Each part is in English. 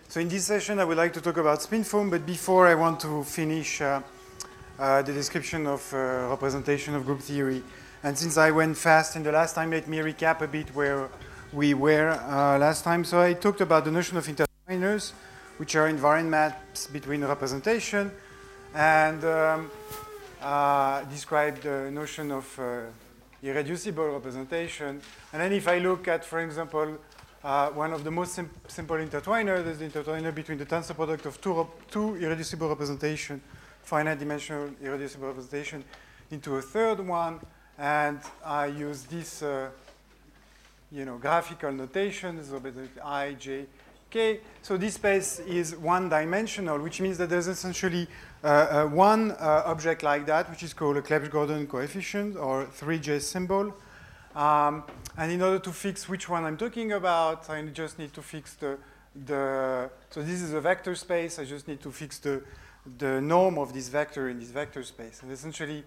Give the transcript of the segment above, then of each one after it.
So in this session, I would like to talk about spin foam, but before I want to finish the description of representation of group theory. And since I went fast in the last time, let me recap a bit where we were last time. So I talked about the notion of intertwiners, which are invariant maps between representation, and described the notion of irreducible representation. And then if I look at, for example, one of the most simple intertwiners, there's the intertwiner between the tensor product of two irreducible representation, finite dimensional irreducible representation, into a third one. And I use this graphical notation, so I, J, K. So this space is one-dimensional, which means that there's essentially one object like that, which is called a Clebsch-Gordan coefficient, or 3J symbol. And in order to fix which one I'm talking about, I just need to fix so this is a vector space. I just need to fix the norm of this vector in this vector space. And essentially,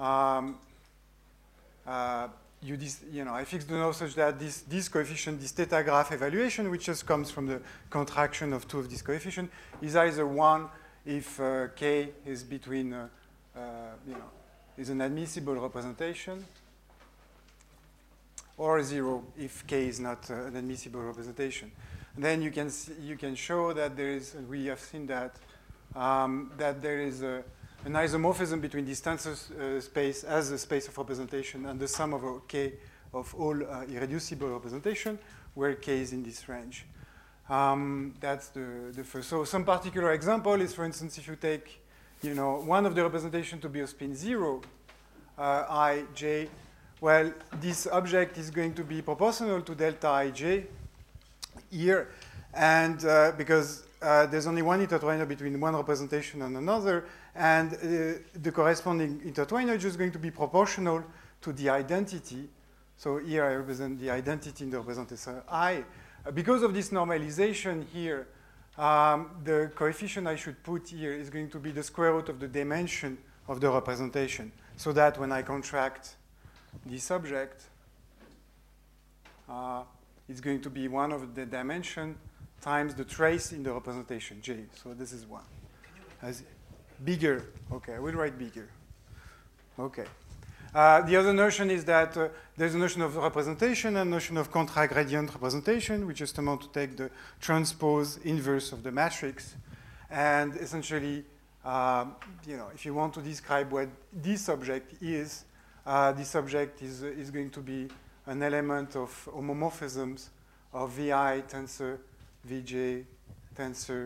I fix the norm such that this coefficient, this theta graph evaluation, which just comes from the contraction of two of these coefficients, is either 1 if K is between, is an admissible representation, or 0 if K is not an admissible representation. And then you can show that there is, and we have seen that, that there is an isomorphism between this tensor space as a space of representation and the sum of K of all irreducible representation, where K is in this range. That's the first. So some particular example is, for instance, if you take one of the representation to be a spin 0, I, J, well, this object is going to be proportional to delta ij here, and because there's only one intertwiner between one representation and another, and the corresponding intertwiner is just going to be proportional to the identity. So here I represent the identity in the representation I. Because of this normalization here, the coefficient I should put here is going to be the square root of the dimension of the representation, so that when I contract this object, it's going to be one of the dimension times the trace in the representation, J. So this is 1. As bigger. OK, I will write bigger. OK. The other notion is that there's a notion of representation and a notion of contra-gradient representation, which is to take the transpose inverse of the matrix. And essentially, if you want to describe what this object is going to be an element of homomorphisms of Vi tensor Vj tensor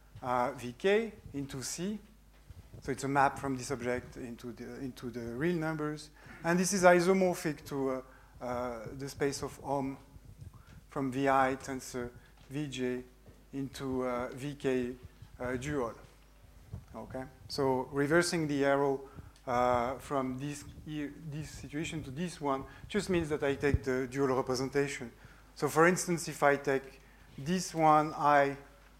Vk into C. So it's a map from this object into the real numbers. And this is isomorphic to the space of Ohm from Vi tensor Vj into Vk dual. Okay? So reversing the arrow from this situation to this one just means that I take the dual representation. So for instance, if I take this one, I,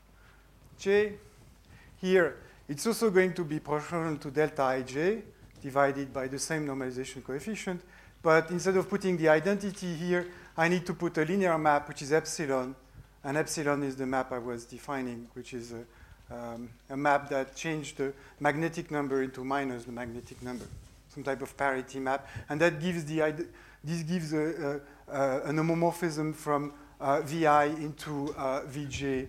J, here, it's also going to be proportional to delta ij divided by the same normalization coefficient. But instead of putting the identity here, I need to put a linear map, which is epsilon. And epsilon is the map I was defining, which is a map that changed the magnetic number into minus the magnetic number, some type of parity map. And that gives this gives an homomorphism from Vi into Vj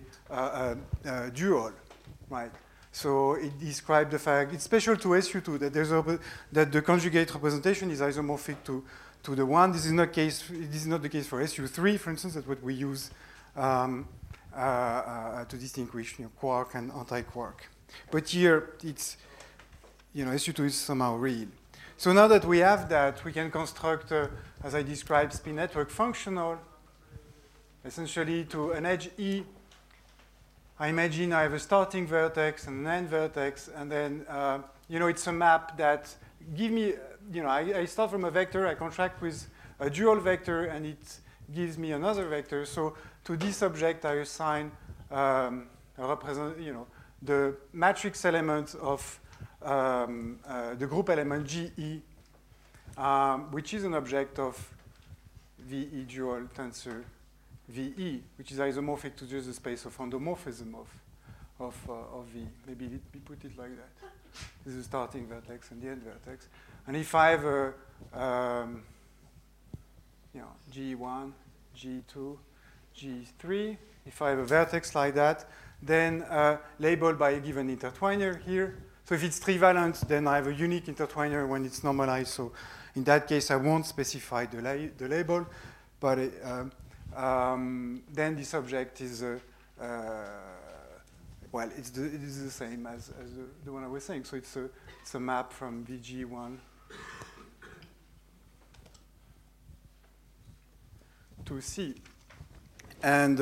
dual, right? So it describes the fact, it's special to SU2 that the conjugate representation is isomorphic to the one. This is not the case for SU3, for instance. That's what we use to distinguish quark and anti-quark. But here it's SU2 is somehow real. So now that we have that, we can construct, as I described, spin network functional, essentially to an edge E. I imagine I have a starting vertex and an end vertex, and then it's a map that give me, I start from a vector, I contract with a dual vector, and it gives me another vector. So to this object, I assign the matrix element of the group element GE, which is an object of VE dual tensor VE, which is isomorphic to just the space of endomorphism of V. Maybe we put it like that. This is the starting vertex and the end vertex. And if I have a G1, G2, G3, if I have a vertex like that, then labeled by a given intertwiner here. So if it's trivalent, then I have a unique intertwiner when it's normalized. So in that case, I won't specify the label. But then this object is, well, it is the same as the one I was saying. So it's a map from VG1 to C. And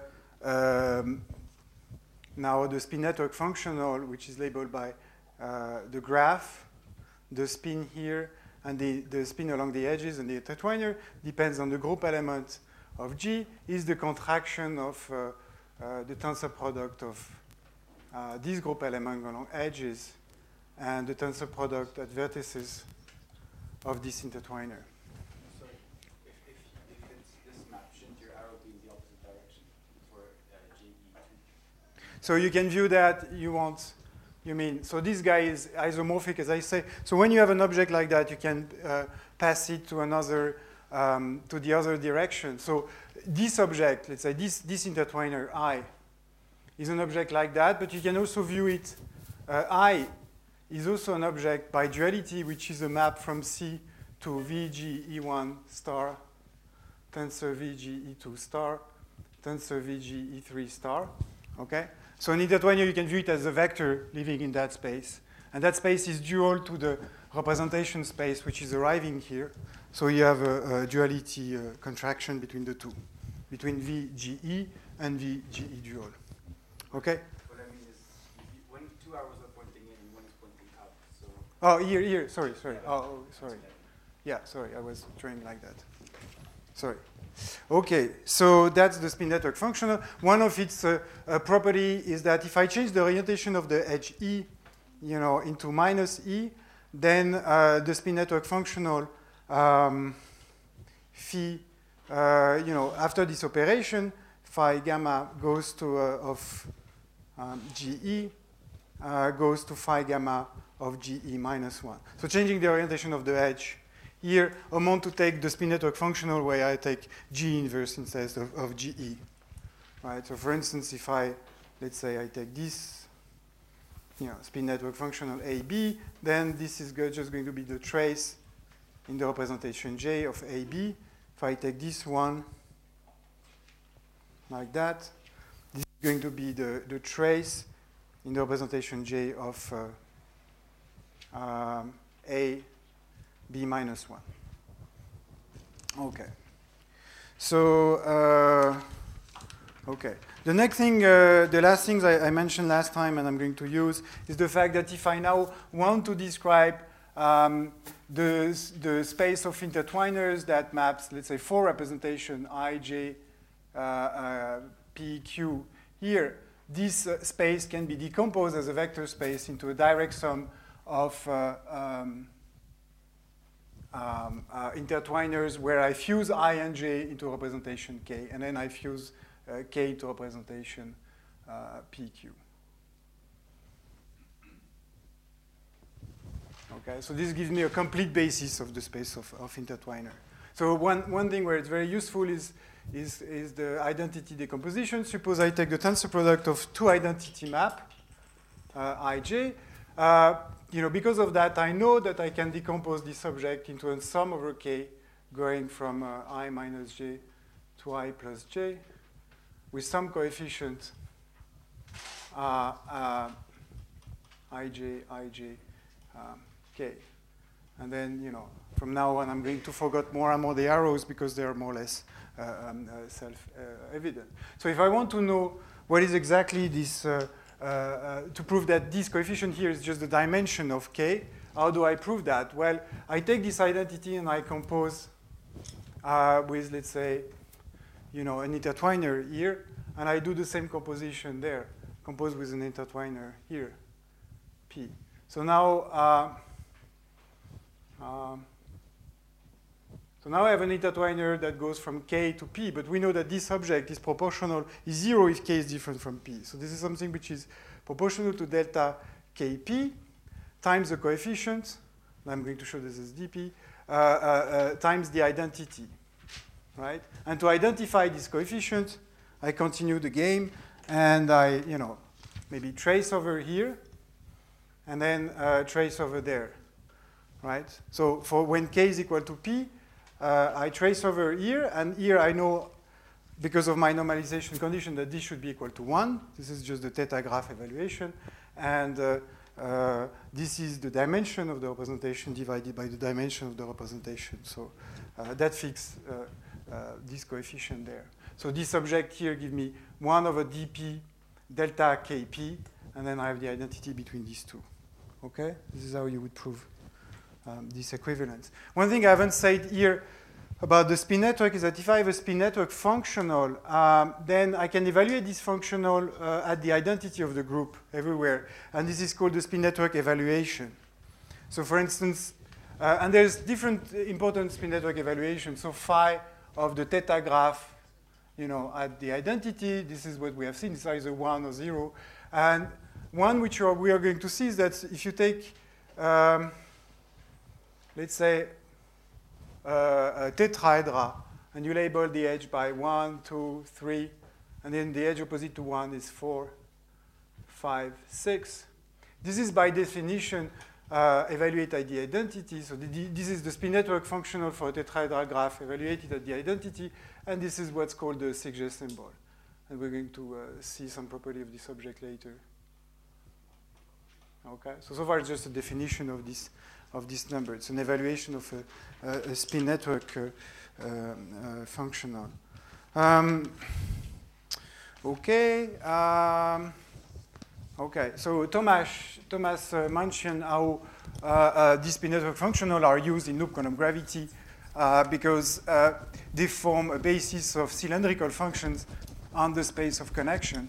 now the spin network functional, which is labeled by the graph, the spin here, and the spin along the edges and the intertwiner depends on the group element of G, is the contraction of the tensor product of this group element along edges and the tensor product at vertices of this intertwiner. So if it's this map, shouldn't your arrow be in the opposite direction for GE2? So you can view that you mean, so this guy is isomorphic, as I say. So when you have an object like that, you can pass it to another, to the other direction. So this object, let's say this intertwiner I, is an object like that, but you can also view it. I is also an object by duality, which is a map from C to VGE1 star, tensor VGE2 star, tensor VGE3 star. Okay? So an intertwiner, you can view it as a vector living in that space. And that space is dual to the representation space, which is arriving here. So you have a duality contraction between the two, between VGE and VGE dual. Okay? What I mean is, when two arrows are pointing in and one is pointing out, so... Oh, here, sorry. Oh, sorry. Yeah, sorry, I was drawing like that. Sorry. Okay, so that's the spin network functional. One of its property is that if I change the orientation of the edge E, into minus E, then the spin network functional phi, after this operation, phi gamma goes to of GE goes to phi gamma of GE minus 1. So changing the orientation of the edge. Here, I want to take the spin network functional where I take G inverse instead of GE. Right? So for instance, if let's say I take this spin network functional AB, then this is just going to be the trace in the representation J of AB. If I take this one like that, this is going to be the trace in the representation J of A B minus 1. Okay. So, okay. The next thing, the last things I mentioned last time and I'm going to use is the fact that if I now want to describe the space of intertwiners that maps, let's say, 4 representation I, J, P, Q, here, this space can be decomposed as a vector space into a direct sum of intertwiners where I fuse I and J into representation K, and then I fuse K into representation PQ. Okay, so this gives me a complete basis of the space of intertwiner. So one thing where it's very useful is the identity decomposition. Suppose I take the tensor product of 2 identity map, IJ. Because of that, I know that I can decompose this object into a sum over K going from I minus J to I plus J with some coefficient IJ, K. And then, from now on, I'm going to forget more and more the arrows because they are more or less self-evident. So if I want to know what is exactly this, to prove that this coefficient here is just the dimension of K, how do I prove that? Well, I take this identity and I compose with, let's say, an intertwiner here, and I do the same composition there, compose with an intertwiner here, P. So now, So now I have an intertwiner that goes from K to P, but we know that this object is proportional, is 0 if K is different from P. So this is something which is proportional to delta Kp times the coefficient, I'm going to show this as dp, times the identity, right? And to identify this coefficient, I continue the game, and I, maybe trace over here, and then trace over there, right? So for when K is equal to P, I trace over here, and here I know, because of my normalization condition, that this should be equal to 1. This is just the theta graph evaluation. And this is the dimension of the representation divided by the dimension of the representation. So that fixes this coefficient there. So this object here gives me 1 over dp delta kp, and then I have the identity between these two. Okay? This is how you would prove this equivalence. One thing I haven't said here about the spin network is that if I have a spin network functional, then I can evaluate this functional at the identity of the group everywhere. And this is called the spin network evaluation. So for instance, and there's different important spin network evaluations. So phi of the theta graph, at the identity, this is what we have seen. It's either 1 or 0. And one which we are going to see is that if you take, let's say, a tetrahedra, and you label the edge by 1, 2, 3, and then the edge opposite to 1 is 4, 5, 6. This is by definition evaluated at the identity. So this is the spin network functional for a tetrahedral graph evaluated at the identity, and this is what's called the Sixget symbol. And we're going to see some property of this object later. Okay, so far it's just a definition of this number. It's an evaluation of a spin network functional. Okay. Okay. So Thomas mentioned how these spin network functional are used in loop quantum gravity because they form a basis of cylindrical functions on the space of connection.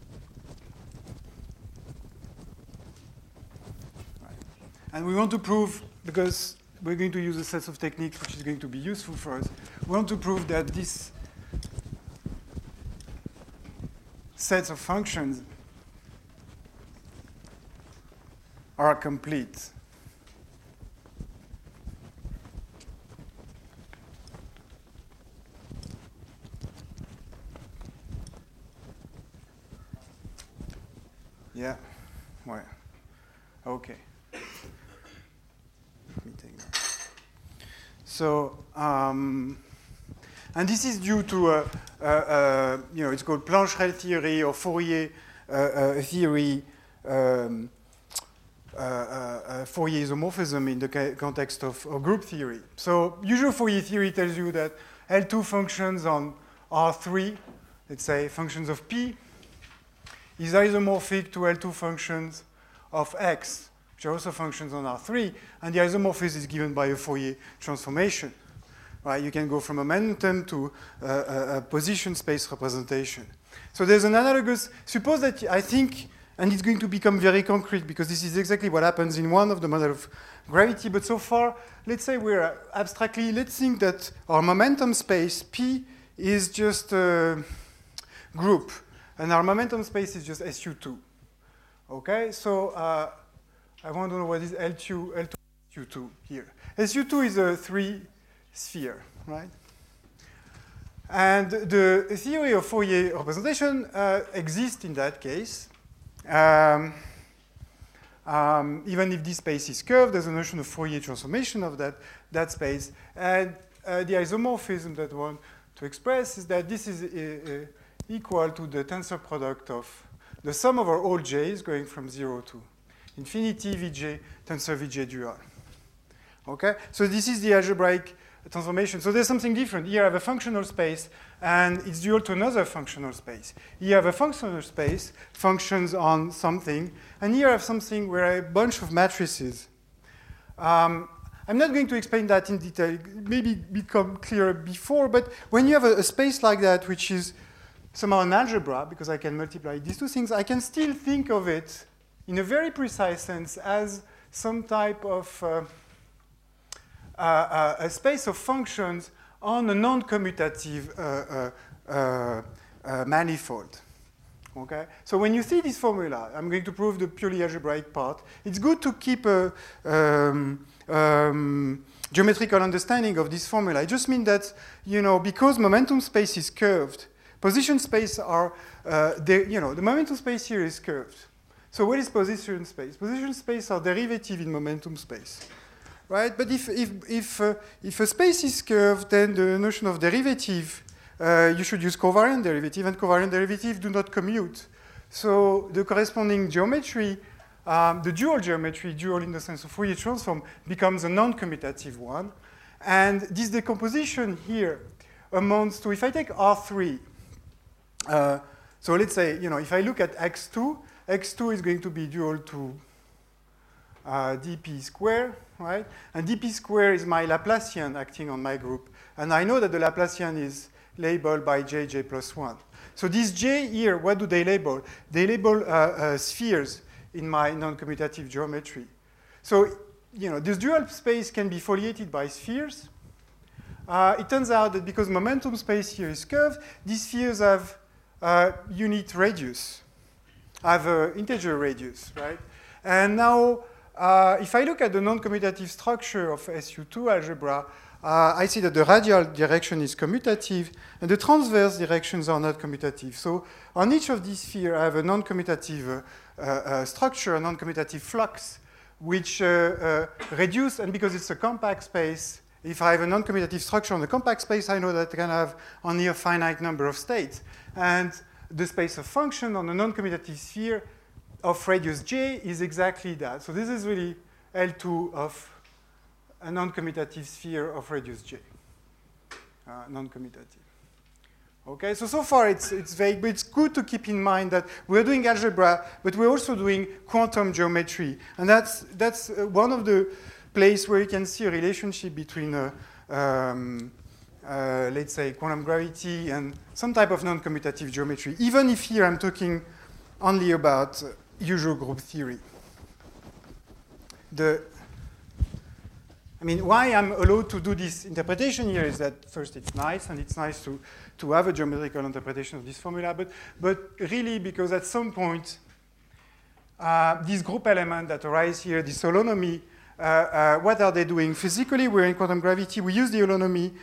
And we want to prove, because we're going to use a set of techniques which is going to be useful for us, we want to prove that these sets of functions are complete. Yeah? Well, okay. So, and this is due to, it's called Plancherel theory or Fourier theory, Fourier isomorphism in the context of group theory. So, usual Fourier theory tells you that L2 functions on R3, let's say functions of P, is isomorphic to L2 functions of X, which are also functions on R3, and the isomorphism is given by a Fourier transformation. Right? You can go from a momentum to a position space representation. So there's an analogous, suppose that I think, and it's going to become very concrete because this is exactly what happens in one of the models of gravity, but so far, let's say we're abstractly, let's think that our momentum space, P, is just a group, and our momentum space is just SU2. Okay, so I want to know what is L2, SU2 here. SU2 is a 3-sphere, right? And the theory of Fourier representation exists in that case. Even if this space is curved, there's a notion of Fourier transformation of that space. And the isomorphism that we want to express is that this is equal to the tensor product of the sum over all j's going from 0 to infinity Vj, tensor Vj dual. Okay? So this is the algebraic transformation. So there's something different. Here I have a functional space, and it's dual to another functional space. Here I have a functional space, functions on something, and here I have something where I have a bunch of matrices. I'm not going to explain that in detail. Maybe become clearer before, but when you have a space like that, which is somehow an algebra, because I can multiply these two things, I can still think of it in a very precise sense as some type of a space of functions on a non-commutative manifold. Okay? So when you see this formula, I'm going to prove the purely algebraic part. It's good to keep a geometrical understanding of this formula. It just means that, because momentum space is curved, position space are, the momentum space here is curved. So what is position space? Position space are derivative in momentum space, right? But if a space is curved, then the notion of derivative, you should use covariant derivative, and covariant derivative do not commute. So the corresponding geometry, the dual geometry, dual in the sense of Fourier transform, becomes a non-commutative one. And this decomposition here amounts to, if I take R3, so let's say, if I look at X2, X2 is going to be dual to dp square, right? And dp square is my Laplacian acting on my group. And I know that the Laplacian is labeled by j plus 1. So this j here, what do they label? They label spheres in my non-commutative geometry. So, this dual space can be foliated by spheres. It turns out that because momentum space here is curved, these spheres have unit radius, have an integer radius, right? And now, if I look at the non-commutative structure of SU2 algebra, I see that the radial direction is commutative, and the transverse directions are not commutative. So on each of these spheres, I have a non-commutative structure, a non-commutative flux, which reduce, and because it's a compact space, if I have a non-commutative structure on the compact space, I know that I can have only a finite number of states. And the space of function on a non-commutative sphere of radius j is exactly that. So this is really L2 of a non-commutative sphere of radius j, non-commutative. Okay, so far it's vague, but it's good to keep in mind that we're doing algebra, but we're also doing quantum geometry. And that's one of the places where you can see a relationship between let's say, quantum gravity and some type of non-commutative geometry, even if here I'm talking only about usual group theory. Why I'm allowed to do this interpretation here is that, first, it's nice, and it's nice to have a geometrical interpretation of this formula, but really because at some point, these group elements that arise here, this holonomy, what are they doing? Physically, we're in quantum gravity. We use the holonomy.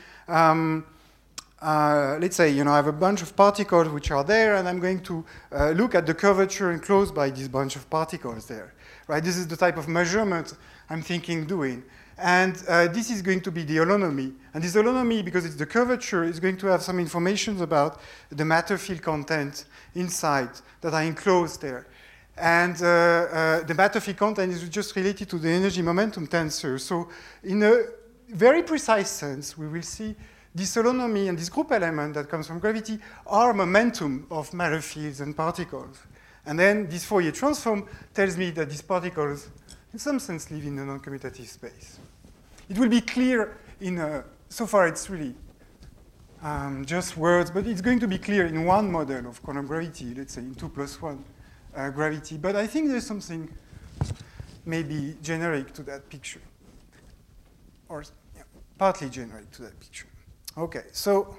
Let's say, I have a bunch of particles which are there, and I'm going to look at the curvature enclosed by this bunch of particles there. Right? This is the type of measurement I'm thinking doing. And this is going to be the holonomy. And this holonomy, because it's the curvature, is going to have some information about the matter field content inside that are enclosed there. And the matter field content is just related to the energy momentum tensor. So in a very precise sense, we will see this holonomy and this group element that comes from gravity are momentum of matter fields and particles. And then this Fourier transform tells me that these particles, in some sense, live in a non-commutative space. It will be clear so far it's really just words, but it's going to be clear in one model of quantum gravity, let's say in 2+1 gravity. But I think there's something maybe generic to that picture, or partly generic to that picture. Okay, so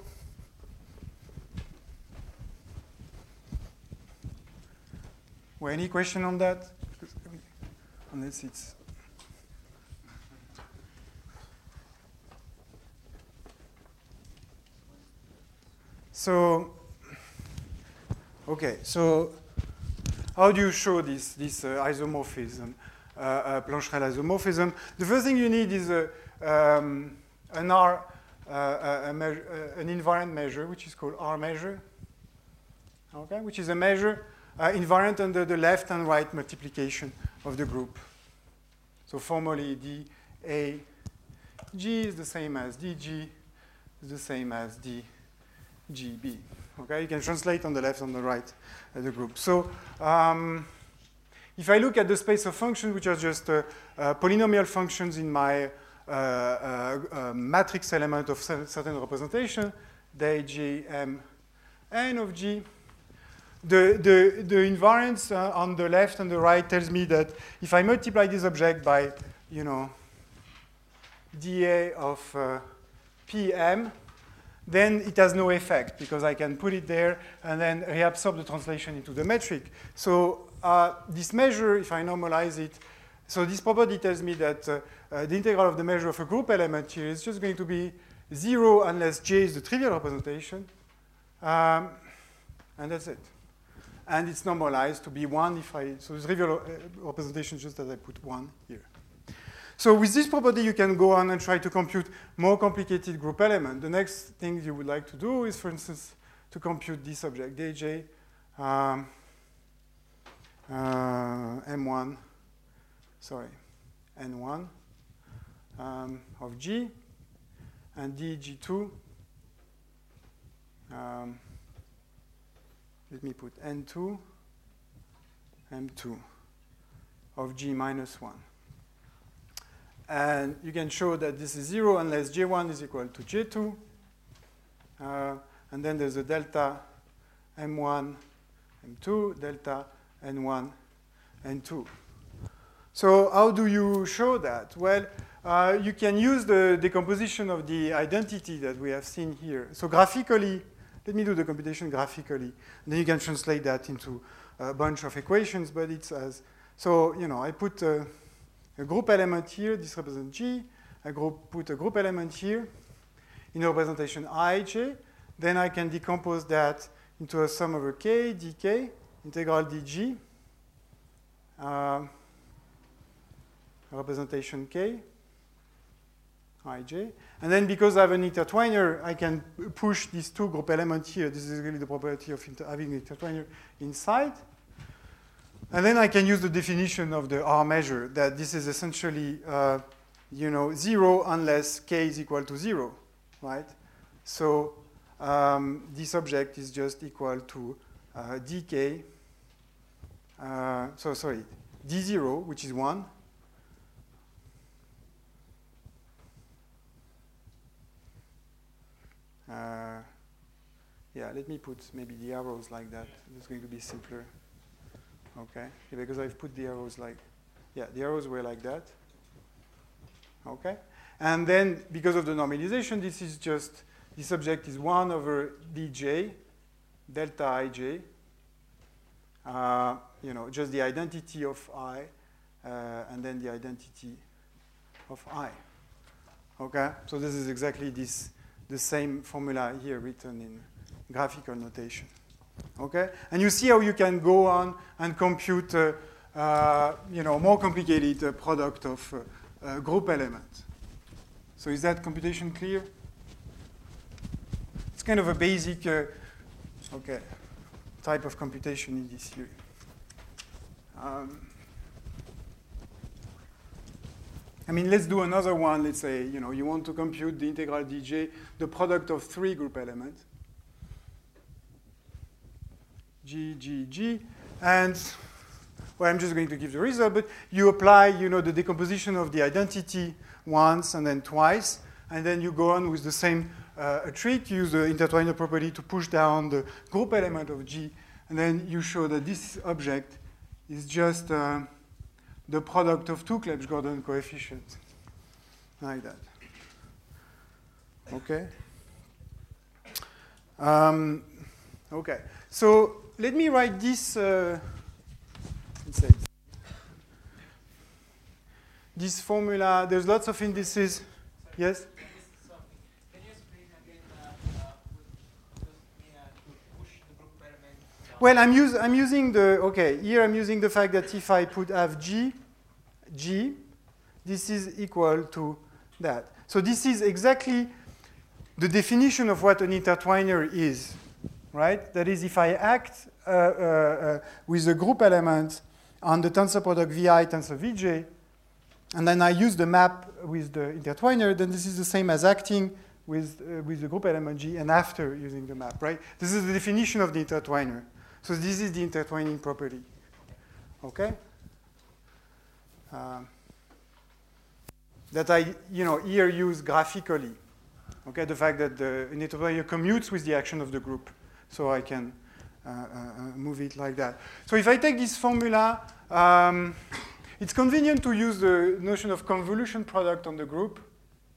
any question on that? Unless it's okay. So how do you show this isomorphism, Plancherel isomorphism? The first thing you need is an invariant measure, which is called R measure. Okay, which is a measure invariant under the left and right multiplication of the group. So formally, dAg is the same as dG, is the same as dGb. Okay, you can translate on the left and the right the group. So if I look at the space of functions, which are just polynomial functions in my matrix element of certain representation, dG, M, N of G, the invariance on the left and the right tells me that if I multiply this object by, dA of PM, then it has no effect because I can put it there and then reabsorb the translation into the metric. So this measure, if I normalize it, so this property tells me that the integral of the measure of a group element here is just going to be 0 unless J is the trivial representation. And that's it. And it's normalized to be 1 if I, so the trivial representation is just that I put 1 here. So with this property, you can go on and try to compute more complicated group element. The next thing you would like to do is, for instance, to compute this object, dj M1, sorry, N1 of G, and dg2, let me put N2, M2 of G minus 1. And you can show that this is 0 unless J1 is equal to J2. And then there's a delta M1, M2, delta N1, N2. So how do you show that? Well, you can use the decomposition of the identity that we have seen here. So graphically, let me do the computation graphically. And then you can translate that into a bunch of equations, but it's as, so, you know, I put a group element here, this represents G. I put a group element here in the representation Ij. Then I can decompose that into a sum over k, dk, integral dg, representation k, Ij. And then because I have an intertwiner, I can push these two group elements here. This is really the property of having an intertwiner inside. And then I can use the definition of the R measure, that this is essentially, 0 unless k is equal to 0, right? So this object is just equal to dk, d0, which is 1, yeah, let me put maybe the arrows like that. It's going to be simpler. Okay, yeah, because I've put the arrows like, yeah, the arrows were like that. Okay, and then because of the normalization, this is just, this object is 1 over dj, delta ij, just the identity of I, and then the identity of I. Okay, so this is exactly the same formula here written in graphical notation. Okay, and you see how you can go on and compute, more complicated product of group elements. So is that computation clear? It's kind of a basic, type of computation in this theory. Let's do another one. Let's say, you want to compute the integral dj, the product of 3 group elements. G, G, G, and well, I'm just going to give the result, but you apply, the decomposition of the identity once and then twice, and then you go on with the same trick, use the intertwiner property to push down the group element of G, and then you show that this object is just the product of 2 Clebsch-Gordon coefficients, like that. Okay? Okay, so let me write this, this formula. There's lots of indices. Yes? Can you explain again to push the group element down? Well, I'm using here I'm using the fact that if I have G, this is equal to that. So this is exactly the definition of what an intertwiner is. Right? That is, if I act with a group element on the tensor product VI tensor Vj, and then I use the map with the intertwiner, then this is the same as acting with the group element G and after using the map, right? This is the definition of the intertwiner. So this is the intertwining property. Okay? That I, here use graphically. Okay, the fact that the intertwiner commutes with the action of the group. So I can move it like that. So if I take this formula, it's convenient to use the notion of convolution product on the group.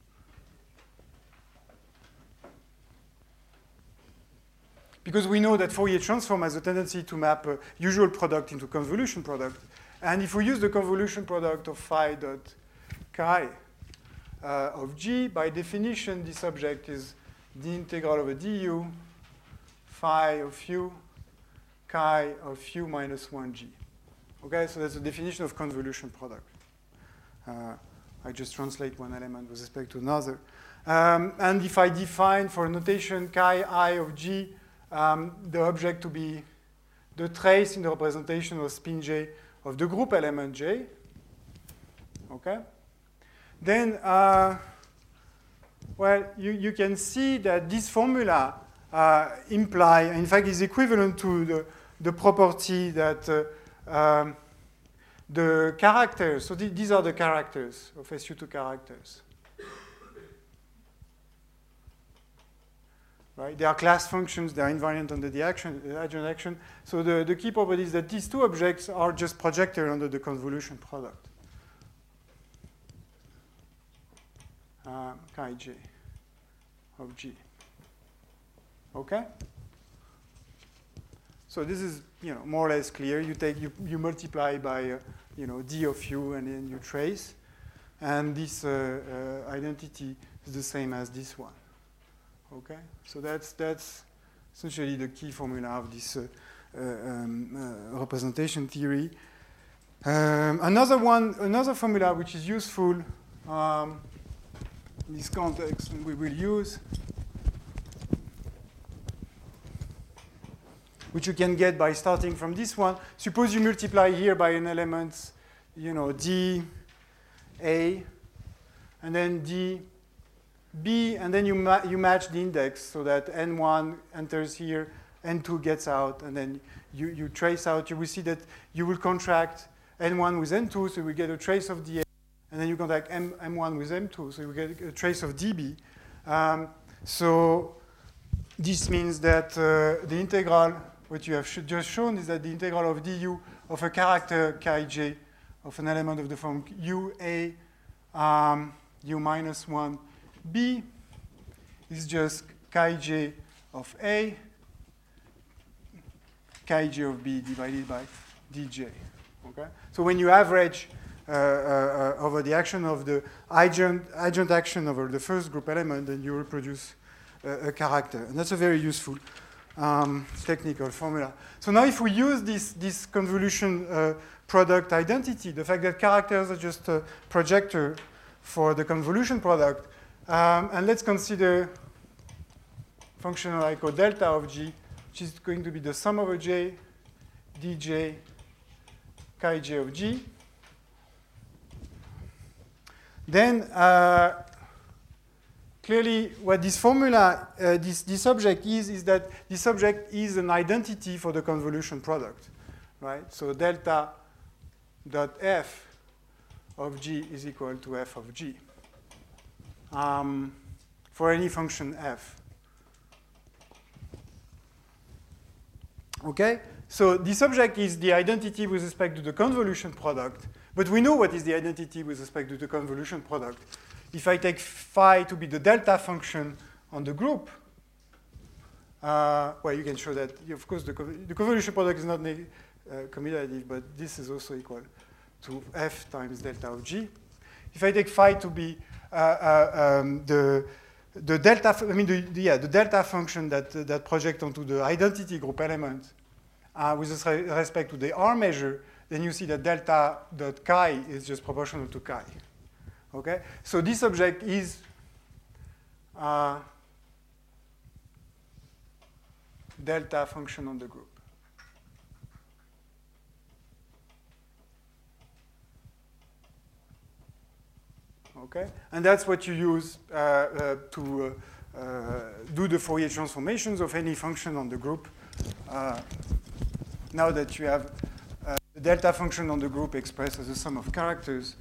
because we know that Fourier transform has a tendency to map a usual product into convolution product. And if we use the convolution product of phi dot chi of G, by definition, this object is the integral over du phi of u chi of u minus 1g. Okay, so that's the definition of convolution product. I just translate one element with respect to another. And if I define for a notation chi I of G, the object to be the trace in the representation of spin J of the group element J, okay? Then, well, you can see that this formula in fact, is equivalent to the property that the characters, so these are the characters of SU2 characters. Right? They are class functions, they are invariant under the adjoint action. So the key property is that these two objects are just projected under the convolution product. Chi j of G. Okay? So this is more or less clear. You multiply by d of u and then you trace. And this identity is the same as this one. Okay, so that's essentially the key formula of this representation theory. Another formula which is useful in this context we will use, which you can get by starting from this one. Suppose you multiply here by an element, d a, and then d B, and then you match the index so that N1 enters here, N2 gets out, and then you trace out. You will see that you will contract N1 with N2, so we get a trace of DA, and then you contract M1 with M2, so you get a trace of DB. So this means that the integral, what you have just shown is that the integral of du of a character chi j of an element of the form ua u minus 1 B is just chi j of A, chi j of B divided by dj. Okay? So when you average over the action of the adjoint action over the first group element, then you reproduce a character. And that's a very useful technical formula. So now if we use this convolution product identity, the fact that characters are just a projector for the convolution product, and let's consider function I call delta of G, which is going to be the sum over J, dj, chi j of G. Then clearly what this formula, this object is that this object is an identity for the convolution product, right? So delta dot f of G is equal to f of G. For any function f. Okay? So this object is the identity with respect to the convolution product, but we know what is the identity with respect to the convolution product. If I take phi to be the delta function on the group, well, you can show that, of course, the convolution product is not commutative, but this is also equal to f times delta of G. If I take phi to be the delta, the delta function that projects onto the identity group element with respect to the R measure, then you see that delta dot chi is just proportional to chi. Okay, so this object is delta function on the group. Okay, and that's what you use to do the Fourier transformations of any function on the group. Now that you have the delta function on the group expressed as a sum of characters,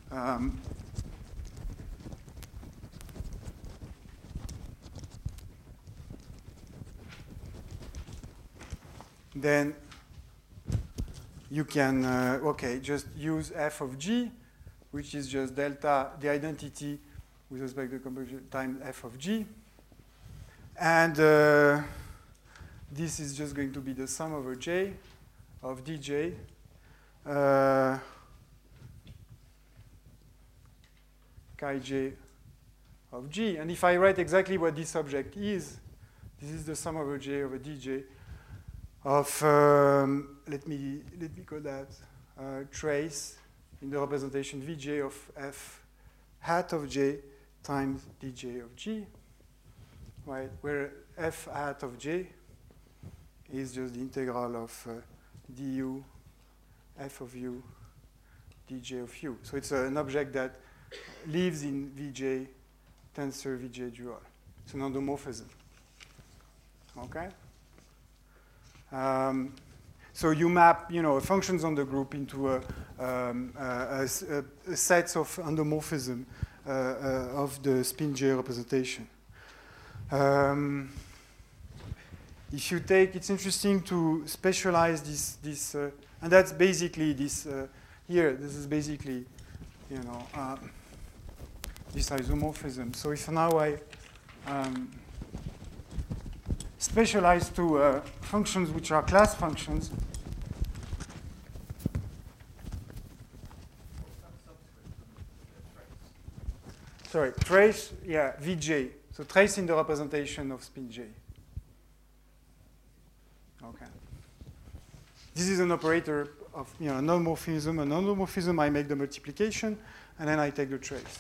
then you can, just use f of G, which is just delta, the identity with respect to the convolution times f of G. And this is just going to be the sum over j of dj chi j of g. And if I write exactly what this object is, this is the sum over j over dj of, let me call that trace in the representation vj of f hat of j times dj of g, right? Where f hat of j is just the integral of du f of u dj of u. So it's an object that lives in vj tensor vj dual. It's an endomorphism. Okay? So you map, functions on the group into a set of endomorphism of the spin j representation. If you take, it's interesting to specialize this, and that's basically this here. This is basically, this isomorphism. So if now I specialize to functions which are class functions. Sorry, trace, yeah, Vj. So trace in the representation of spin j. Okay. This is an operator of an endomorphism. An endomorphism, I make the multiplication, and then I take the trace.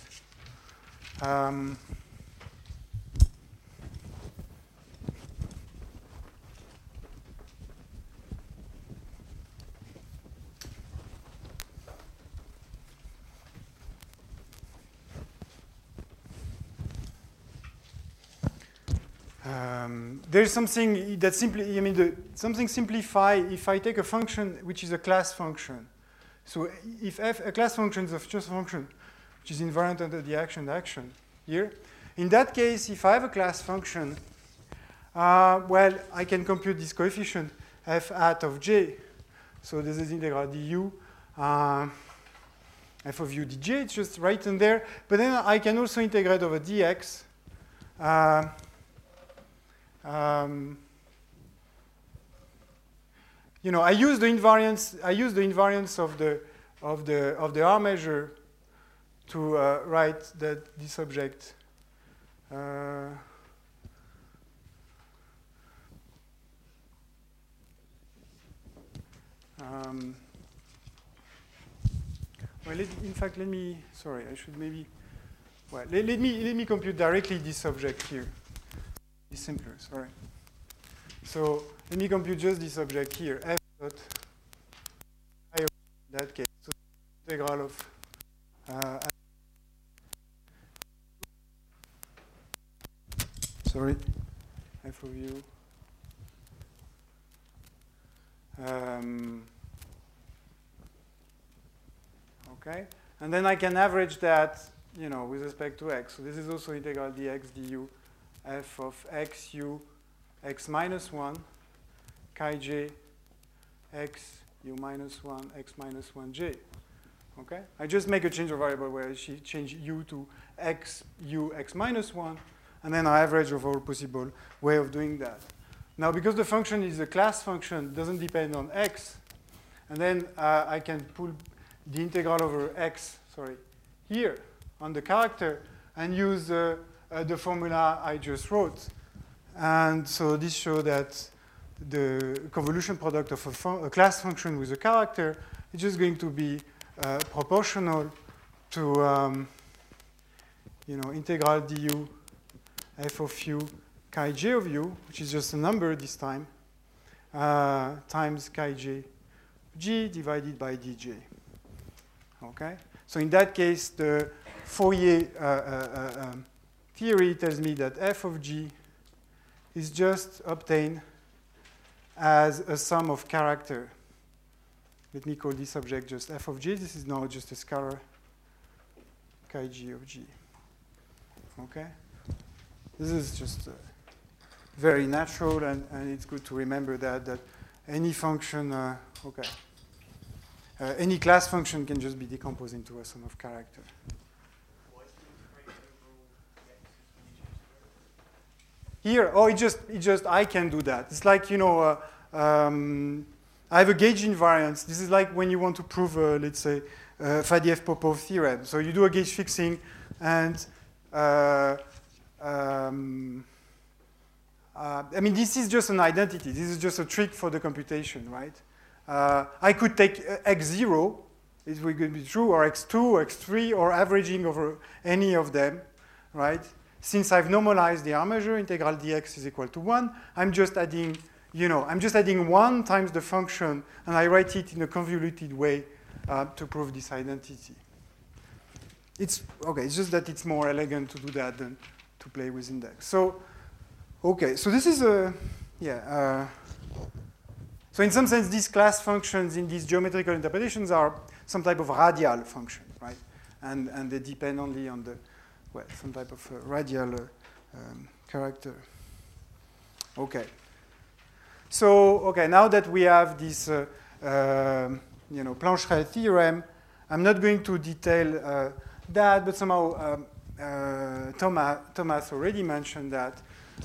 There's something that simply, something simplify if I take a function which is a class function. So if a class function is just a function which is invariant under the action here, in that case, if I have a class function, well, I can compute this coefficient f hat of j. So this is integral du f of u dj. It's just right in there. But then I can also integrate over dx. I use the invariance. I use the invariance of the R measure to write that this object. Well, in fact, let me. Sorry, I should maybe. Well, let me compute directly this object here. It's simpler, sorry. So let me compute just this object here, f dot I in that case. So integral of sorry, f of u. Okay, and then I can average that, with respect to x. So this is also integral dx du f of x u x minus 1 chi j x u minus 1 x minus 1 j. Okay? I just make a change of variable where I change u to x u x minus 1, and then I average of all possible way of doing that. Now, because the function is a class function, doesn't depend on x, and then I can pull the integral over x, here on the character and use the formula I just wrote. And so this shows that the convolution product of a class function with a character is just going to be proportional to integral du f of u chi j of u, which is just a number this time, times chi j g divided by dj. Okay? So in that case, the Fourier theory tells me that f of g is just obtained as a sum of character. Let me call this object just f of g. This is now just a scalar chi g of g. Okay? This is just very natural, and it's good to remember that any function, any class function can just be decomposed into a sum of character. here, oh, it just I can do that. It's like, you know, I have a gauge invariance. This is like when you want to prove, let's say, Faddeev-Popov theorem. So you do a gauge fixing, and I mean, this is just an identity. This is just a trick for the computation, right? I could take x0, it would be true, or x2, or x3, or averaging over any of them, right? Since I've normalized the R measure, integral dx is equal to 1, I'm just adding, you know, I'm just adding 1 times the function, and I write it in a convoluted way to prove this identity. It's just that it's more elegant to do that than to play with index. So, okay, so this is a, so in some sense, these class functions in these geometrical interpretations are some type of radial function, right? And they depend only on the, well, some type of radial character. Okay. So, okay, now that we have this, you know, Plancherel theorem, I'm not going to detail that, but somehow Thomas already mentioned that.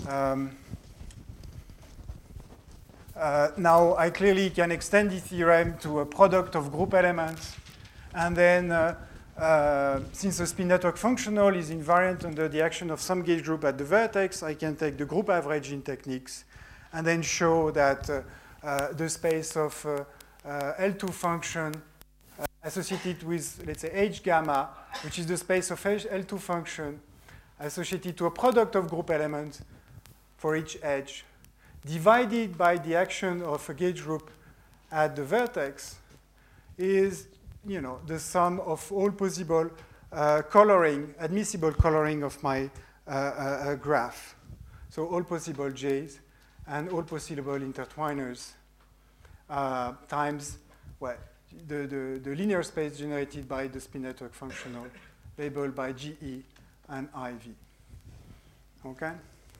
Now I clearly can extend the theorem to a product of group elements, and then since the spin network functional is invariant under the action of some gauge group at the vertex, I can take the group averaging techniques and then show that the space of L2 function associated with, let's say, H gamma, which is the space of L2 function associated to a product of group elements for each edge, divided by the action of a gauge group at the vertex, is, you know, the sum of all possible coloring, admissible coloring of my graph. So all possible J's and all possible intertwiners times, well, the linear space generated by the spin network functional labeled by GE and IV. Okay?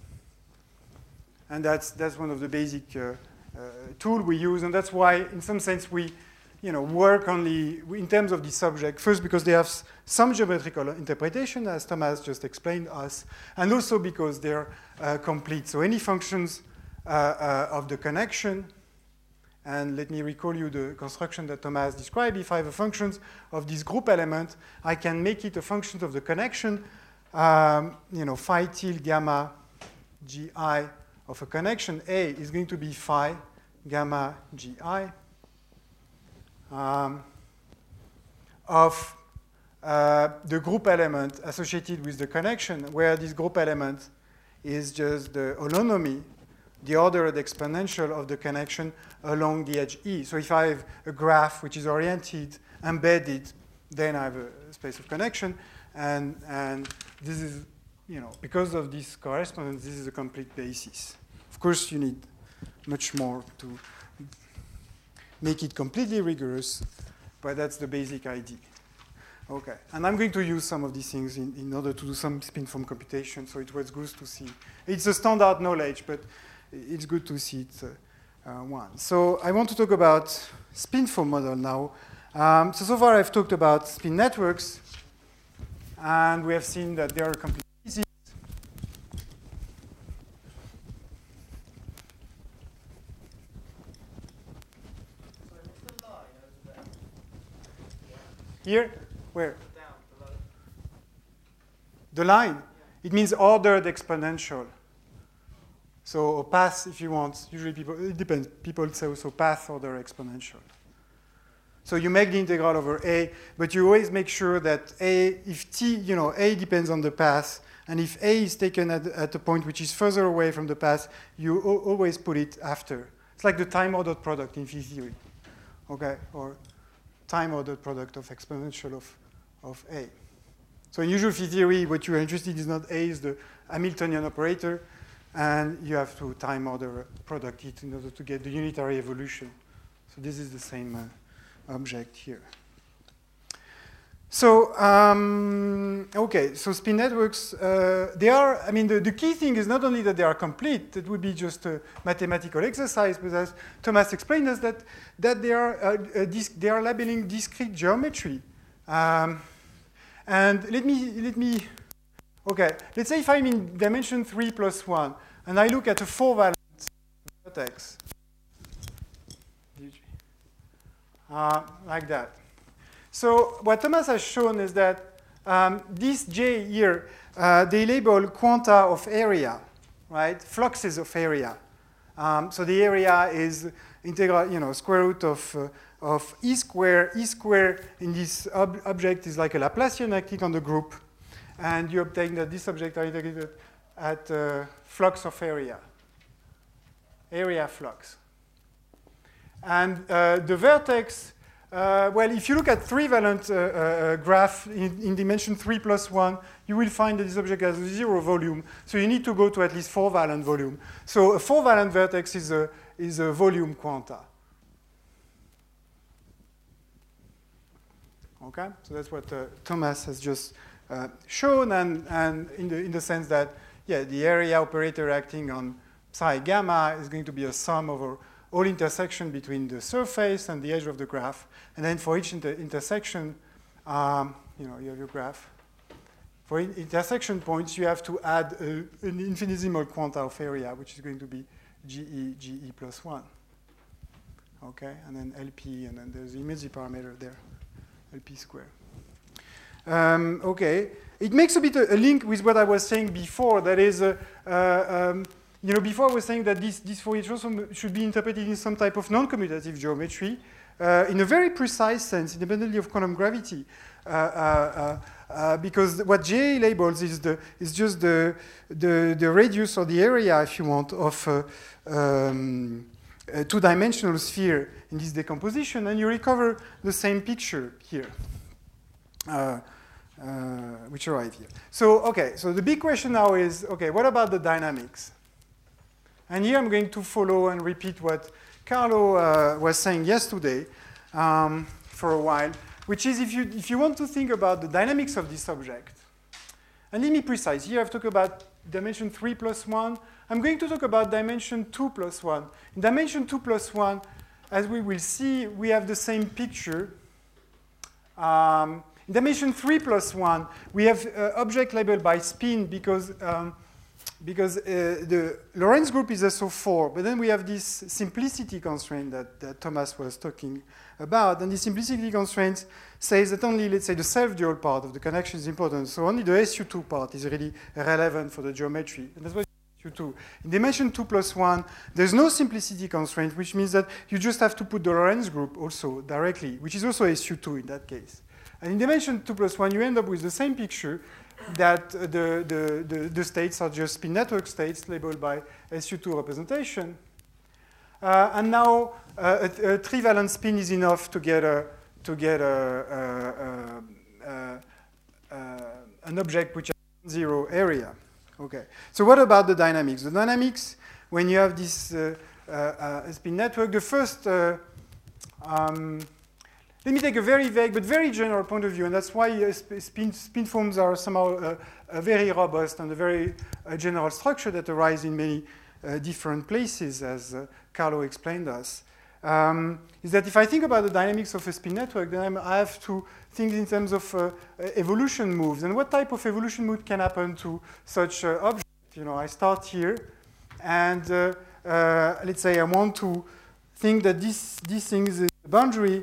And that's one of the basic tools we use, and that's why, in some sense, we, you know, work only in terms of the subject. First, because they have some geometrical interpretation, as Thomas just explained us, and also because they're complete. So any functions of the connection, and let me recall you the construction that Thomas described. If I have a function of this group element, I can make it a function of the connection, you know, phi tilde gamma gi of a connection A is going to be phi gamma gi of the group element associated with the connection, where this group element is just the holonomy, the ordered exponential of the connection along the edge E. So if I have a graph which is oriented, embedded, then I have a space of connection, and this is, you know, because of this correspondence, this is a complete basis. Of course, you need much more to make it completely rigorous, but that's the basic idea. Okay, and I'm going to use some of these things in order to do some spin-form computation, so it was good to see. It's a standard knowledge, but it's good to see it once. So I want to talk about spin-form model now. So far I've talked about spin networks, and we have seen that they are completely easy. Here? Where? Down below. The line? It means ordered exponential. So a path, if you want. Usually people, it depends. People say also path order exponential. So you make the integral over A, but you always make sure that A, if T, you know, A depends on the path, and if A is taken at a point which is further away from the path, you always put it after. It's like the time-ordered product in phi theory, okay, or time-ordered product of exponential of A. So in usual phi theory, what you are interested in is not A, is the Hamiltonian operator, and you have to time-order product it in order to get the unitary evolution. So this is the same object here. So, okay, so spin networks, they are, I mean, the key thing is not only that they are complete, that would be just a mathematical exercise, but as Thomas explained us, that they are labeling discrete geometry. And let me, okay, let's say if I'm in dimension 3 plus 1, and I look at a 4-valent vertex, like that. So what Thomas has shown is that this J here, they label quanta of area, right? Fluxes of area. So the area is integral, square root of E square. E square in this object is like a Laplacian. I click on the group, and you obtain that this object are integrated at flux of area flux. And the vertex, well, if you look at 3-valent graph in dimension 3 plus 1, you will find that this object has 0 volume. So you need to go to at least 4-valent volume. So a 4-valent vertex is a volume quanta. Okay, so that's what Thomas has just shown, and in the sense that, yeah, the area operator acting on psi gamma is going to be a sum over all intersection between the surface and the edge of the graph. And then for each intersection, you have your graph. For intersection points, you have to add an infinitesimal quanta of area, which is going to be GE plus 1. Okay, and then LP, and then there's the immediate parameter there, LP square. Okay, it makes a bit a link with what I was saying before. That is, before I was saying that this Fourier transform should be interpreted in some type of non-commutative geometry in a very precise sense, independently of quantum gravity, because what J labels is just the radius or the area, if you want, of a two-dimensional sphere in this decomposition, and you recover the same picture here. Which arrive here. So, okay, so the big question now is, okay, what about the dynamics? And here I'm going to follow and repeat what Carlo was saying yesterday for a while, which is if you want to think about the dynamics of this object, and let me precise, here I've talked about dimension 3 plus 1. I'm going to talk about dimension 2 plus 1. In dimension 2 plus 1, as we will see, we have the same picture. In dimension 3 plus 1, we have object labeled by spin because the Lorentz group is SO4, but then we have this simplicity constraint that Thomas was talking about, and the simplicity constraint says that only, let's say, the self-dual part of the connection is important, so only the SU2 part is really relevant for the geometry, and that's what SU2. In dimension 2 plus 1, there's no simplicity constraint, which means that you just have to put the Lorentz group also directly, which is also SU2 in that case. And in dimension 2 plus 1, you end up with the same picture, that the states are just spin network states labeled by SU2 representation. And now a 3-valent spin is enough to get an object which has 0 area. Okay. So what about the dynamics? The dynamics, when you have this spin network, the first let me take a very vague but very general point of view, and that's why spin forms are somehow very robust and a very general structure that arise in many different places, as Carlo explained us. Is that if I think about the dynamics of a spin network, then I have to think in terms of evolution moves. And what type of evolution move can happen to such object? I start here, and let's say I want to think that this thing is a boundary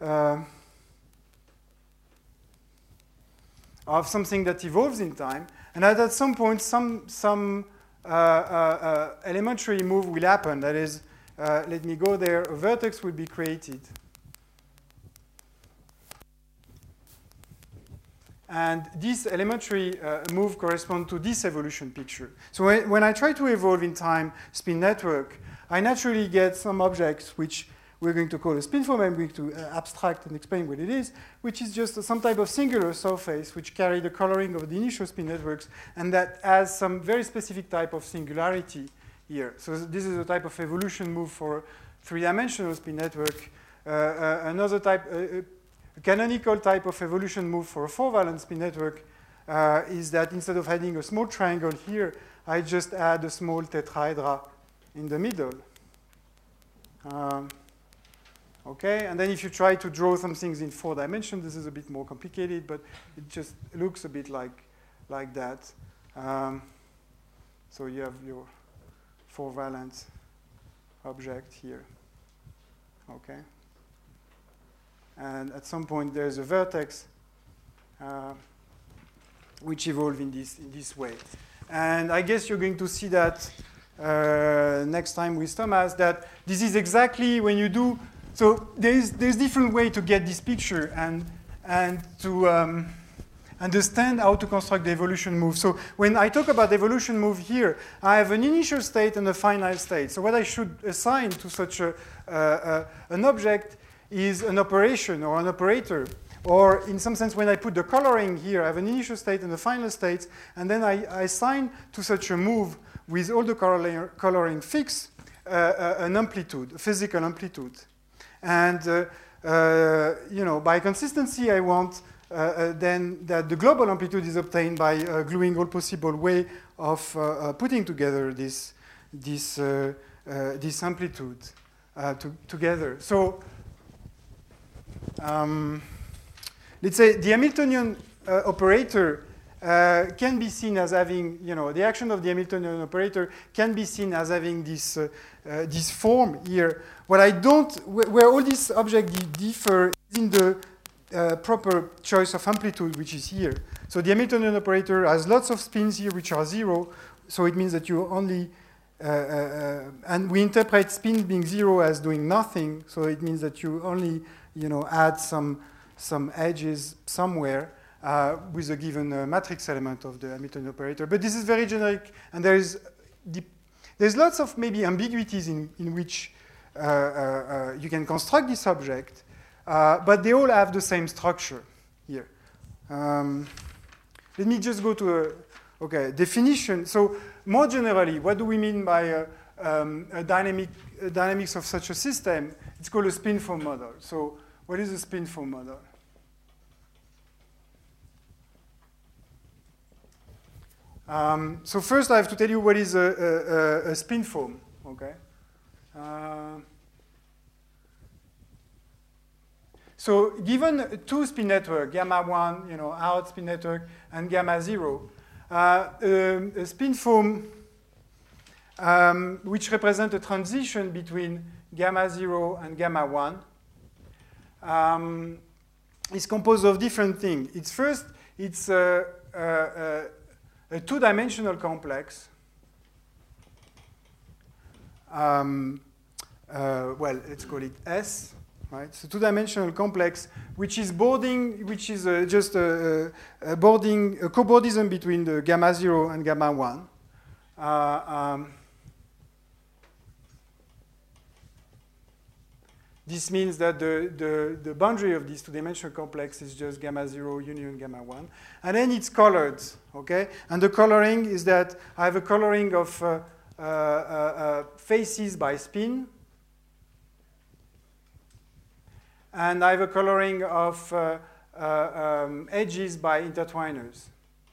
of something that evolves in time, and at some point some elementary move will happen. That is, let me go there, a vertex will be created. And this elementary move corresponds to this evolution picture. So when I try to evolve in time spin network, I naturally get some objects which we're going to call a spin form. I'm going to abstract and explain what it is, which is just some type of singular surface which carry the coloring of the initial spin networks, and that has some very specific type of singularity here. So this is a type of evolution move for 3-dimensional spin network. Another type, a canonical type of evolution move for a 4-valent spin network is that instead of adding a small triangle here, I just add a small tetrahedra in the middle. Okay, and then if you try to draw some things in 4 dimensions, this is a bit more complicated, but it just looks a bit like that. So you have your 4-valence object here. Okay? And at some point, there's a vertex which evolve in this way. And I guess you're going to see that next time with Thomas, that this is exactly when you do. So there's different way to get this picture and to understand how to construct the evolution move. So when I talk about evolution move here, I have an initial state and a final state. So what I should assign to such an object is an operation or an operator. Or in some sense, when I put the coloring here, I have an initial state and a final state, and then I assign to such a move with all the coloring fixed an amplitude, a physical amplitude. And by consistency, I want then that the global amplitude is obtained by gluing all possible way of putting together this amplitude together. So let's say the Hamiltonian operator can be seen as having, the action of the Hamiltonian operator can be seen as having this form here. What I don't, where all these objects differ is in the proper choice of amplitude, which is here. So the Hamiltonian operator has lots of spins here which are 0. So it means that you only, and we interpret spin being 0 as doing nothing. So it means that you only, add some edges somewhere with a given matrix element of the Hamiltonian operator. But this is very generic, and there's lots of maybe ambiguities in which you can construct this object, but they all have the same structure here. Let me just go to a definition. So more generally, what do we mean by dynamics of such a system? It's called a spin-foam model. So what is a spin-foam model? So first I have to tell you what is a spin foam, okay? So given two spin network, gamma 1, out spin network, and gamma 0, a spin foam which represent a transition between gamma 0 and gamma 1 is composed of different things. It's a two-dimensional complex. Well, let's call it S, right? It's a two-dimensional complex which is just a cobordism between the gamma 0 and gamma 1. This means that the boundary of this two-dimensional complex is just gamma 0 union gamma 1. And then it's colored, okay? And the coloring is that I have a coloring of faces by spin. And I have a coloring of edges by intertwiners.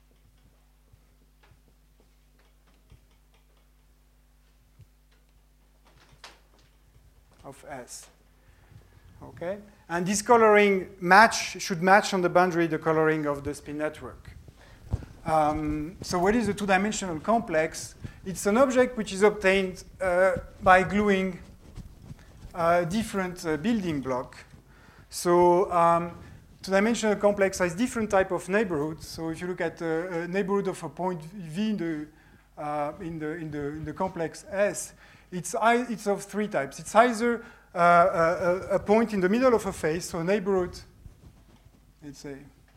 Of S. Okay, and this coloring should match on the boundary the coloring of the spin network. So what is a two-dimensional complex? It's an object which is obtained by gluing different building block. So two-dimensional complex has different type of neighborhoods. So if you look at a neighborhood of a point V in the complex S, it's of three types. It's either a point in the middle of a face, so a neighborhood, let's say,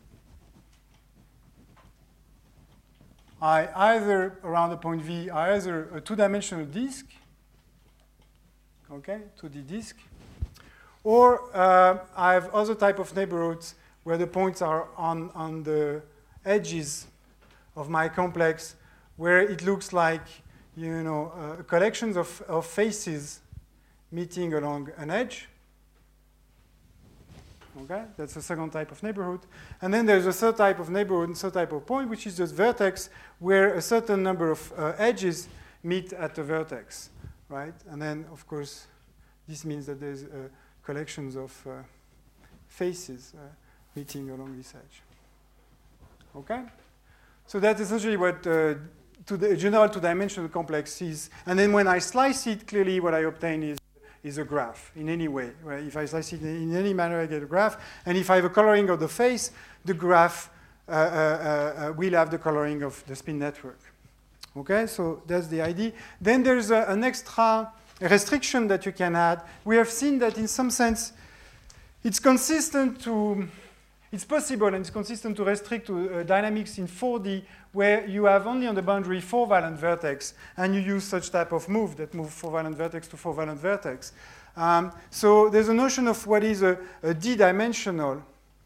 either around the point V, either a two-dimensional disk, okay, 2D disk, or I have other type of neighborhoods where the points are on the edges of my complex, where it looks like, collections of faces meeting along an edge. Okay, that's the second type of neighborhood. And then there's a third type of neighborhood and third type of point, which is just vertex, where a certain number of edges meet at the vertex, right? And then, of course, this means that there's collections of faces meeting along this edge. Okay? So that's essentially what the general two-dimensional complex is, and then when I slice it, clearly what I obtain is a graph in any way. Right? If I slice it in any manner, I get a graph. And if I have a coloring of the face, the graph will have the coloring of the spin network. Okay, so that's the idea. Then there's an extra restriction that you can add. We have seen that in some sense, it's consistent to, it's possible and it's consistent to restrict to dynamics in 4D where you have only on the boundary 4 valent vertex and you use such type of move that move 4 valent vertex to 4 valent vertex. So there's a notion of what is a D-dimensional.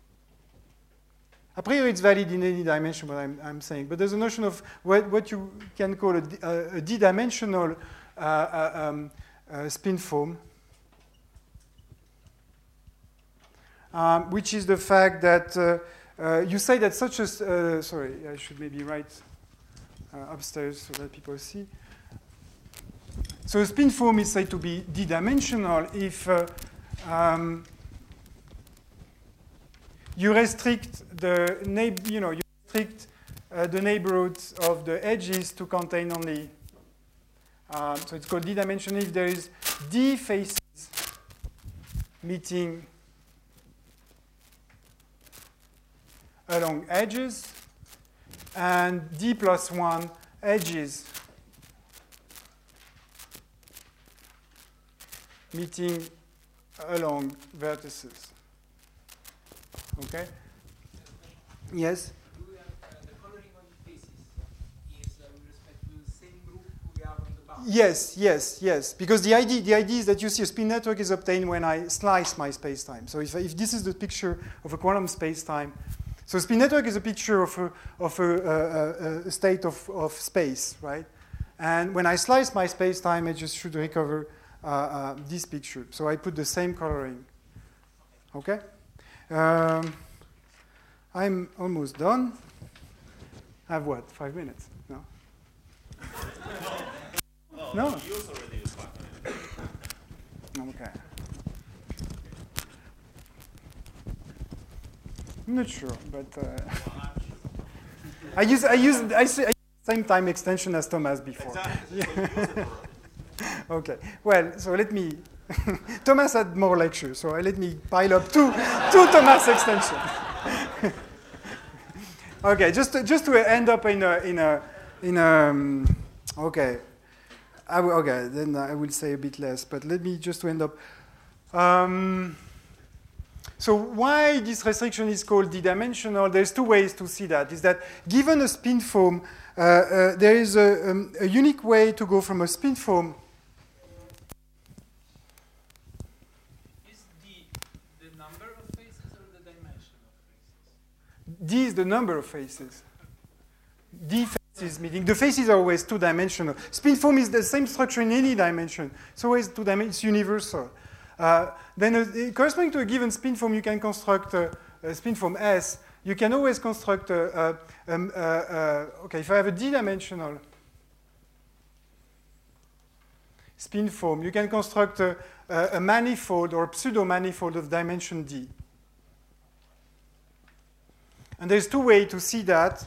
A priori, it's valid in any dimension, what I'm saying. But there's a notion of what you can call a D-dimensional spin foam, which is the fact that you say that such a... sorry, I should maybe write upstairs so that people see. So a spin foam is said to be D-dimensional if you restrict the the neighborhoods of the edges to contain only. So it's called D-dimensional if there is D faces meeting along edges and D plus 1 edges meeting along vertices. Okay? Yes? Do we have the coloring on the faces is with respect to the same group we have on the bound? Yes. Because the idea is that you see a spin network is obtained when I slice my space-time. So if this is the picture of a quantum space-time, so a spin network is a picture of a state of space, right? And when I slice my space-time, I just should recover this picture. So I put the same coloring. Okay? I'm almost done. I have what, 5 minutes? No? No? You used already 5 minutes. Okay. I'm not sure, but I use the same time extension as Thomas before. Exactly. So you use it already. Okay. Well, so let me. Thomas had more lectures, so let me pile up two Thomas extensions. Okay, just to end up in a okay. Okay, then I will say a bit less, but let me just to end up. So why this restriction is called D-dimensional? There's two ways to see that. Is that given a spin foam, there is a unique way to go from a spin foam. Is D the number of faces or the dimension of faces? D is the number of faces. D faces meaning the faces are always two-dimensional. Spin foam is the same structure in any dimension. It's always two-dimensional. It's universal. Then corresponding to a given spin foam, you can construct a spin foam S. You can always construct okay, if I have a D-dimensional spin foam, you can construct a manifold or pseudo-manifold of dimension D. And there's two ways to see that.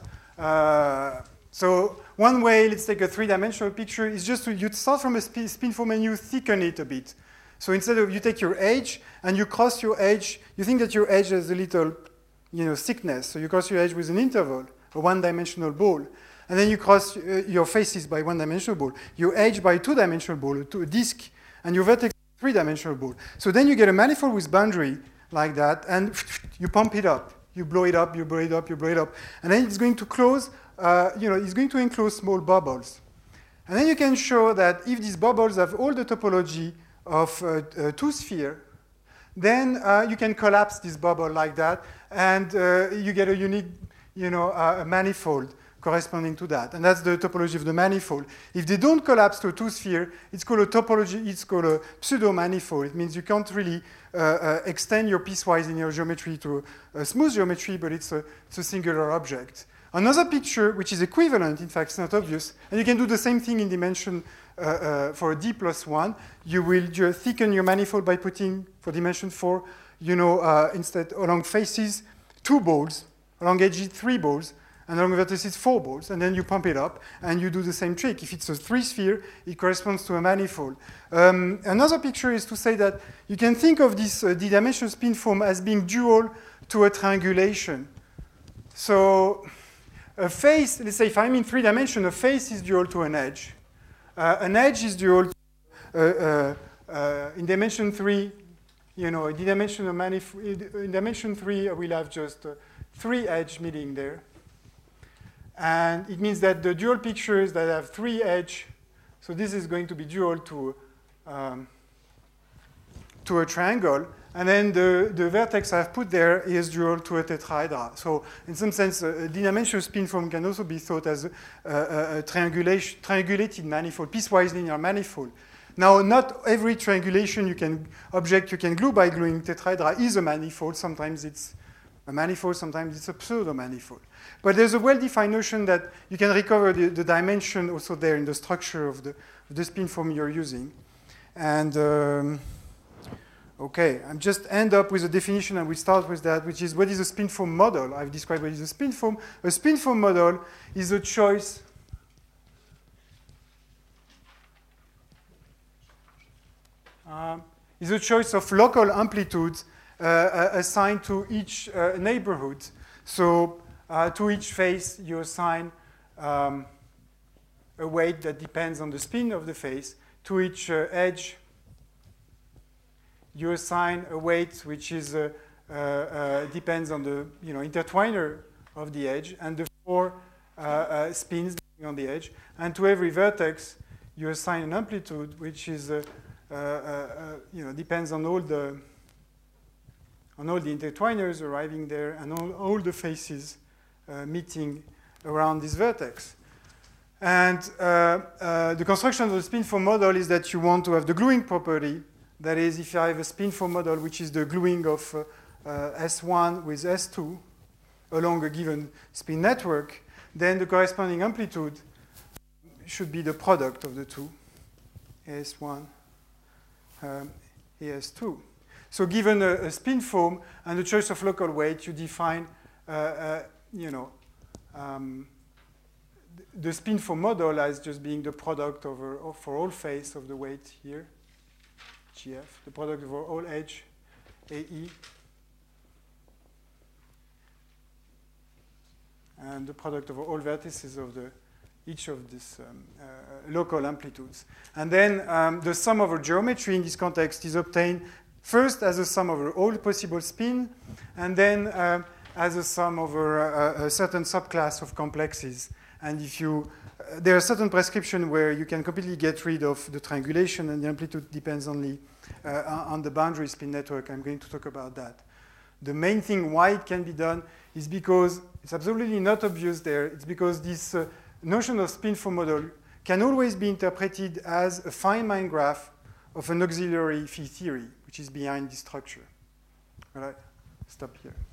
So one way, let's take a three-dimensional picture, is just you start from a spin foam and you thicken it a bit. So instead of you take your edge and you cross your edge, you think that your edge has a little, thickness. So you cross your edge with an interval, a one-dimensional ball, and then you cross your faces by one-dimensional ball, your edge by a two-dimensional ball, a disk, and your vertex three-dimensional ball. So then you get a manifold with boundary like that, and you pump it up, you blow it up, you blow it up, you blow it up, and then it's going to close. It's going to enclose small bubbles, and then you can show that if these bubbles have all the topology of two sphere, then you can collapse this bubble like that, and you get a unique, a manifold corresponding to that. And that's the topology of the manifold. If they don't collapse to a two sphere, it's called a topology, it's called a pseudo-manifold. It means you can't really extend your piecewise linear geometry to a smooth geometry, but it's a singular object. Another picture, which is equivalent, in fact, it's not obvious, and you can do the same thing in dimension for a D plus 1, you will just thicken your manifold by putting, for dimension 4, instead along faces, 2 balls, along edges, 3 balls, and along vertices 4 balls, and then you pump it up, and you do the same trick. If it's a 3-sphere, it corresponds to a manifold. Another picture is to say that you can think of this d-dimensional spin foam as being dual to a triangulation. So a face, let's say if I'm in 3 dimensions, a face is dual to an edge. An edge is dual to, in dimension 3, you know, a d-dimensional manifold. In dimension 3, we'll have just 3 edges meeting there. And it means that the dual pictures that have 3 edges, so this is going to be dual to a triangle. And then the vertex I've put there is dual to a tetrahedra. So in some sense, a d-dimensional spin foam can also be thought as a triangulated manifold, piecewise linear manifold. Now, not every triangulation you can glue by gluing tetrahedra is a manifold. Sometimes it's a manifold, sometimes it's a pseudo-manifold. But there's a well-defined notion that you can recover the dimension also there in the structure of the spin foam you're using. And okay, I'm just end up with a definition, and we start with that, which is what is a spin foam model? I've described what is a spin foam. A spin foam model is a choice of local amplitudes assigned to each neighborhood. So to each face, you assign a weight that depends on the spin of the face. To each edge, you assign a weight which is depends on the intertwiner of the edge and the 4 spins on the edge. And to every vertex, you assign an amplitude which is depends on all the intertwiners arriving there and all the faces meeting around this vertex. And the construction of the spin foam model is that you want to have the gluing property. That is, if I have a spin foam model, which is the gluing of S1 with S2 along a given spin network, then the corresponding amplitude should be the product of the two, AS1, AS2. So given a spin foam and the choice of local weight, you define, the spin foam model as just being the product for all face of the weight here, GF, the product over all edge, AE, and the product over all vertices of each of these local amplitudes. And then the sum over geometry in this context is obtained first as a sum over all possible spin, and then as a sum over a certain subclass of complexes. And if there are certain prescriptions where you can completely get rid of the triangulation and the amplitude depends only on the boundary spin network. I'm going to talk about that. The main thing why it can be done is because it's absolutely not obvious there. It's because this notion of spin foam model can always be interpreted as a Feynman graph of an auxiliary phi theory, which is behind this structure. All right, stop here.